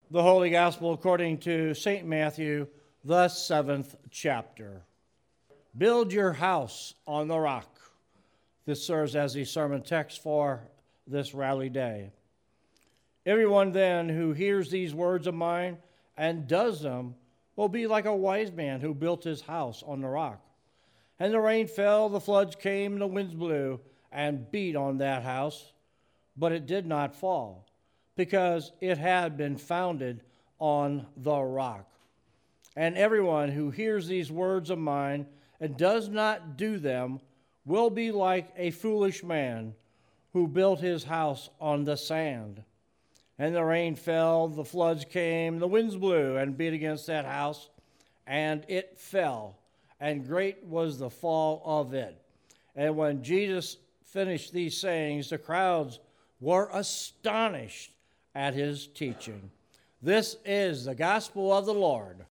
The Holy Gospel according to St. Matthew, the 7th chapter. Build your house on the rock. This serves as the sermon text for this rally day. Everyone then who hears these words of mine and does them will be like a wise man who built his house on the rock. And the rain fell, the floods came, the winds blew and beat on that house, but it did not fall, because it had been founded on the rock. And everyone who hears these words of mine and does not do them will be like a foolish man who built his house on the sand. And the rain fell, the floods came, the winds blew and beat against that house, and it fell, and great was the fall of it. And when Jesus finished these sayings, the crowds were astonished at his teaching. This is the gospel of the Lord.